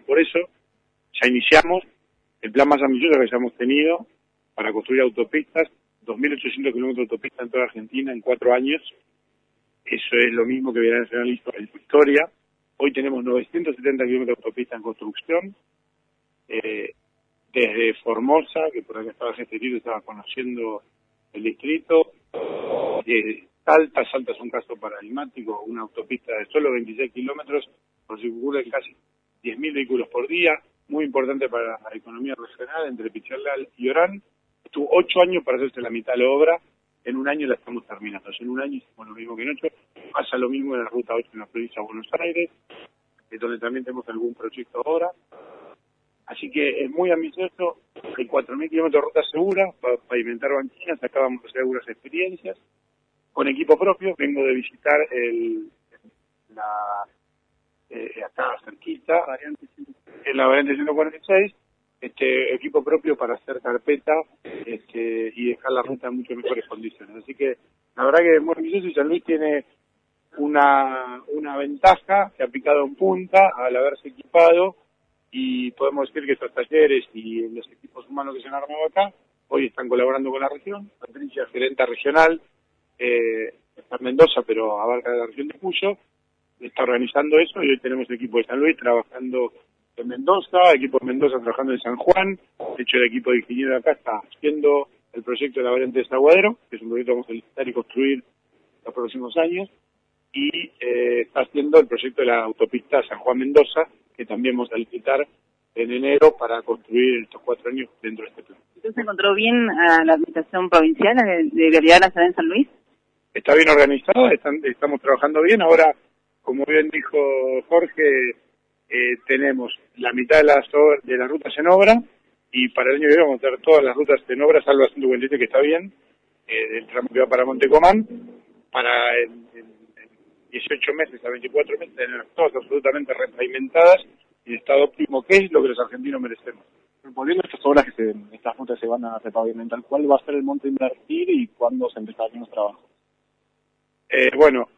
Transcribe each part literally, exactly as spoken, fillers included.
Por eso ya iniciamos el plan más ambicioso que hayamos tenido para construir autopistas, dos mil ochocientos kilómetros de autopista en toda Argentina en cuatro años. Eso es lo mismo que Vialidad Nacional hizo en su historia. Hoy tenemos novecientos setenta kilómetros de autopista en construcción, eh, desde Formosa, que por acá estaba Gestelito, estaba conociendo el distrito, de Salta, Salta es un caso paradigmático, una autopista de solo veintiséis kilómetros, por circulan casi diez mil vehículos por día, muy importante para la economía regional, entre Pichilal y Orán. Estuvo ocho años para hacerse la mitad de la obra, en un año la estamos terminando. En un año hicimos lo mismo que en ocho, pasa lo mismo en la Ruta ocho en la provincia de Buenos Aires, donde también tenemos algún proyecto ahora. Así que es muy ambicioso, hay cuatro mil kilómetros de ruta segura para pavimentar banquinas, acabamos de hacer algunas experiencias. Con equipo propio, vengo de visitar el, la, eh, acá cerquita, en la variante ciento cuarenta y seis, este equipo propio para hacer carpeta este, y dejar la ruta en mucho mejores condiciones. Así que la verdad que es muy ambicioso y San Luis tiene una, una ventaja que ha picado en punta al haberse equipado, y podemos decir que estos talleres y los equipos humanos que se han armado acá hoy están colaborando con la región. Patricia, gerenta regional, eh, está en Mendoza, pero abarca la región de Cuyo, está organizando eso, y hoy tenemos equipo de San Luis trabajando en Mendoza, equipo de Mendoza trabajando en San Juan. De hecho, el equipo de ingenieros de acá está haciendo el proyecto de la variante de Saguadero, que es un proyecto que vamos a licitar y construir los próximos años, y eh, está haciendo el proyecto de la autopista San Juan-Mendoza, que también vamos a licitar en enero para construir estos cuatro años dentro de este plan. ¿Usted se encontró bien a la administración provincial de, de Vialidad Nacional en San Luis? Está bien organizado, están, estamos trabajando bien. Ahora, como bien dijo Jorge, eh, tenemos la mitad de las, de las rutas en obra, y para el año que viene vamos a tener todas las rutas en obra, salvo la ciento cuarenta y siete, que está bien, eh, el tramo que va para Montecomán, para en, en, en dieciocho meses a veinticuatro meses tener todas absolutamente repavimentadas y en estado óptimo, que es lo que los argentinos merecemos. Volviendo a estas obras que se, estas rutas se van a repavimentar, ¿cuál va a ser el monto a invertir y cuándo se empezarán los trabajos? Eh, bueno,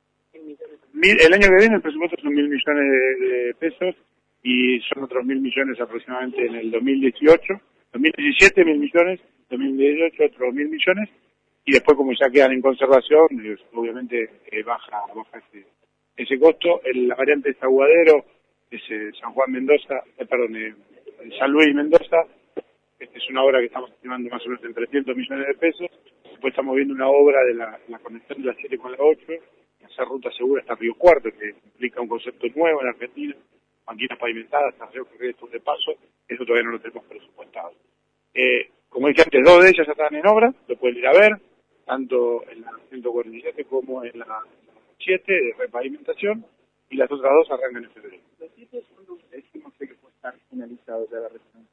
mil, el año que viene el presupuesto son mil millones de, de pesos, y son otros mil millones aproximadamente en el dos mil dieciocho, dos mil diecisiete mil millones, dos mil dieciocho otros mil millones, y después como ya quedan en conservación, eh, obviamente eh, baja baja ese, ese costo. En la variante de Saguadero, es eh, San Juan Mendoza, eh, perdón, eh, San Luis Mendoza, esta es una obra que estamos estimando más o menos en trescientos millones de pesos. Después estamos viendo una obra de la, la conexión de la siete con la ocho, hacer ruta segura hasta Río Cuarto, que implica un concepto nuevo en Argentina, banquinas pavimentadas, hasta Río Corrientes de paso, eso todavía no lo tenemos presupuestado. Eh, como dije antes, dos de ellas ya están en obra, lo pueden ir a ver, tanto en la ciento cuarenta y siete como en la siete de repavimentación, y las otras dos arrancan en febrero. Los siete son los décimos que puede estar finalizados ya la región.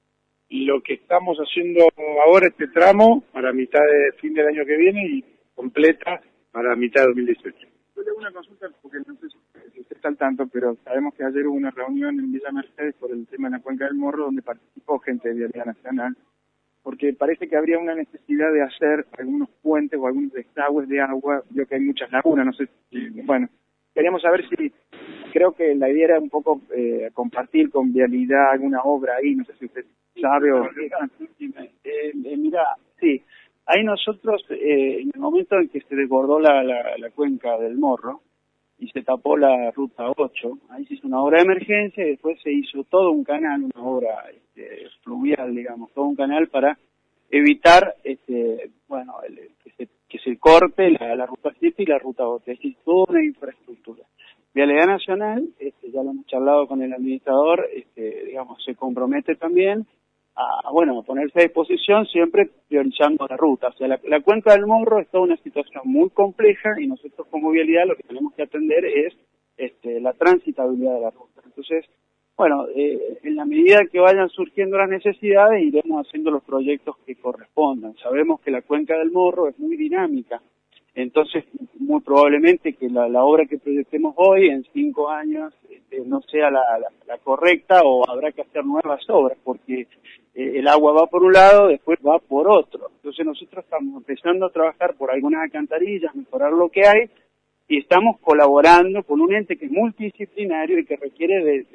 Y lo que estamos haciendo ahora, este tramo, para mitad de fin del año que viene, y completa para mitad de dos mil dieciocho. Yo le hago una consulta, porque no sé si usted está al tanto, pero sabemos que ayer hubo una reunión en Villa Mercedes por el tema de la Cuenca del Morro, donde participó gente de Vialidad Nacional, porque parece que habría una necesidad de hacer algunos puentes o algunos desagües de agua. Yo que hay muchas lagunas, no sé si, bueno, queríamos saber si, creo que la idea era un poco eh, compartir con Vialidad alguna obra ahí, no sé si usted sabe o... Eh, eh, mira, sí, ahí nosotros, eh, en el momento en que se desbordó la, la, la cuenca del Morro y se tapó la ruta ocho, ahí se hizo una obra de emergencia y después se hizo todo un canal, una obra este, fluvial, digamos, todo un canal para evitar, este, bueno, el, que, se, que se corte la, la ruta siete y la ruta ocho, es decir, toda una infraestructura. Vialidad Nacional, este, ya lo hemos charlado con el administrador, este, digamos, se compromete también a, bueno, a ponerse a disposición, siempre priorizando la ruta. O sea, la, la cuenca del Morro es toda una situación muy compleja y nosotros como Vialidad lo que tenemos que atender es este, la transitabilidad de la ruta. Entonces, bueno, eh, en la medida que vayan surgiendo las necesidades, iremos haciendo los proyectos que correspondan. Sabemos que la cuenca del Morro es muy dinámica, entonces muy probablemente que la, la obra que proyectemos hoy en cinco años este, no sea la, la, la correcta, o habrá que hacer nuevas obras, porque eh, el agua va por un lado, después va por otro. Entonces nosotros estamos empezando a trabajar por algunas alcantarillas, mejorar lo que hay, y estamos colaborando con un ente que es multidisciplinario y que requiere de, de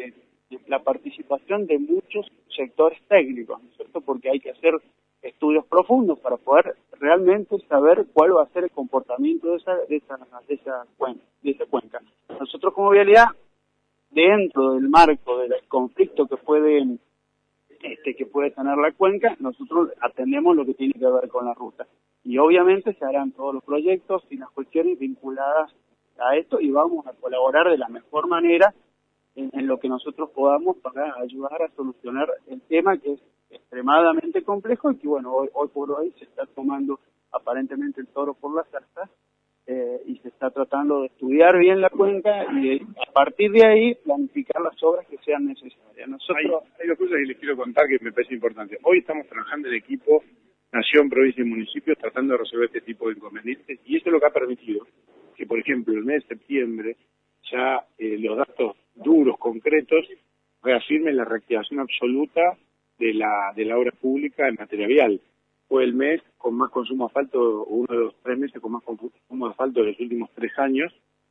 la participación de muchos sectores técnicos, ¿no es cierto? Porque hay que hacer estudios profundos para poder realmente saber cuál va a ser el comportamiento de esa, de esa, de esa, cuenca, de esa cuenca. Nosotros como Vialidad, dentro del marco del conflicto que puede, este, que puede tener la cuenca, nosotros atendemos lo que tiene que ver con la ruta. Y obviamente se harán todos los proyectos y las cuestiones vinculadas a esto y vamos a colaborar de la mejor manera en, en lo que nosotros podamos para ayudar a solucionar el tema que es extremadamente complejo y que bueno, hoy, hoy por hoy se está tomando aparentemente el toro por las astas eh, y se está tratando de estudiar bien la cuenca y de, a partir de ahí planificar las obras que sean necesarias. Nosotros hay, hay dos cosas que les quiero contar que me parece importante. Hoy estamos trabajando en equipo Nación, provincia y municipios tratando de resolver este tipo de inconvenientes y eso es lo que ha permitido que, por ejemplo, el mes de septiembre ya eh, los datos duros, concretos, reafirmen la reactivación absoluta de la de la obra pública en materia vial. Fue el mes con más consumo de asfalto, uno de los tres meses con más consumo de asfalto de los últimos tres años,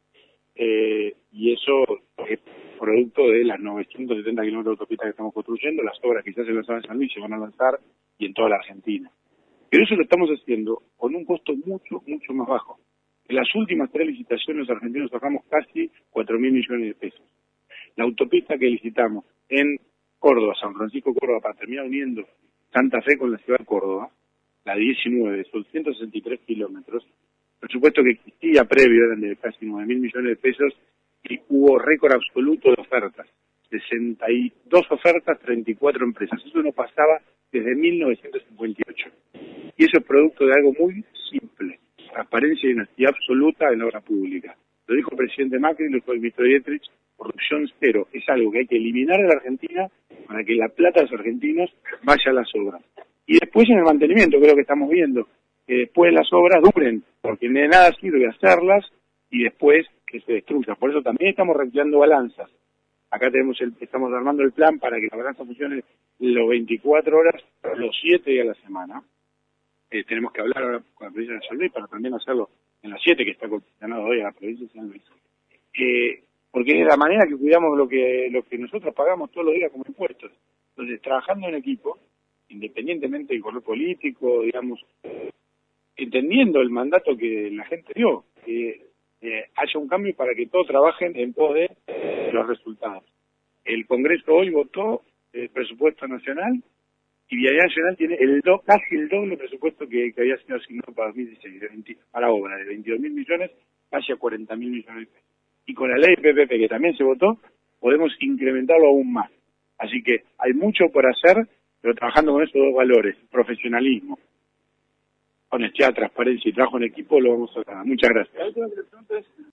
eh, y eso es producto de las novecientos setenta kilómetros de autopista que estamos construyendo, las obras que ya se lanzaron en San Luis se van a lanzar y en toda la Argentina. Pero eso lo estamos haciendo con un costo mucho, mucho más bajo. En las últimas tres licitaciones los argentinos sacamos casi cuatro mil millones de pesos. La autopista que licitamos en Córdoba, San Francisco, Córdoba, para terminar uniendo Santa Fe con la ciudad de Córdoba, la diecinueve, son ciento sesenta y tres kilómetros. Por supuesto que existía previo, eran de casi nueve mil millones de pesos, y hubo récord absoluto de ofertas. sesenta y dos ofertas, treinta y cuatro empresas. Eso no pasaba desde mil novecientos cincuenta y ocho. Y eso es producto de algo muy simple: transparencia y honestidad absoluta en la obra pública. Lo dijo el presidente Macri, lo dijo el ministro Dietrich, corrupción cero. Es algo que hay que eliminar de la Argentina para que la plata de los argentinos vaya a las obras. Y después en el mantenimiento, que es lo que estamos viendo, que después las obras duren, porque de nada sirve hacerlas y después que se destruyan. Por eso también estamos reactivando balanzas. Acá tenemos el, estamos armando el plan para que la balanza funcione las veinticuatro horas, los siete días a la semana. Eh, tenemos que hablar ahora con la provincia de San Luis para también hacerlo en las siete que está concesionado hoy a la provincia de San Luis. Eh, porque es la manera que cuidamos lo que lo que nosotros pagamos todos los días como impuestos. Entonces, trabajando en equipo, independientemente del color político, digamos, entendiendo el mandato que la gente dio, que eh, haya un cambio para que todos trabajen en pos de eh, los resultados. El Congreso hoy votó el presupuesto nacional y Vialidad Nacional tiene el do, casi el doble presupuesto que, que había sido asignado para dos mil dieciséis, de veinte, para obra, de veintidós mil millones casi a cuarenta mil millones de pesos. Y con la ley de P P P, que también se votó, podemos incrementarlo aún más. Así que hay mucho por hacer, pero trabajando con esos dos valores: profesionalismo, honestidad, transparencia y trabajo en equipo, lo vamos a lograr. Muchas gracias.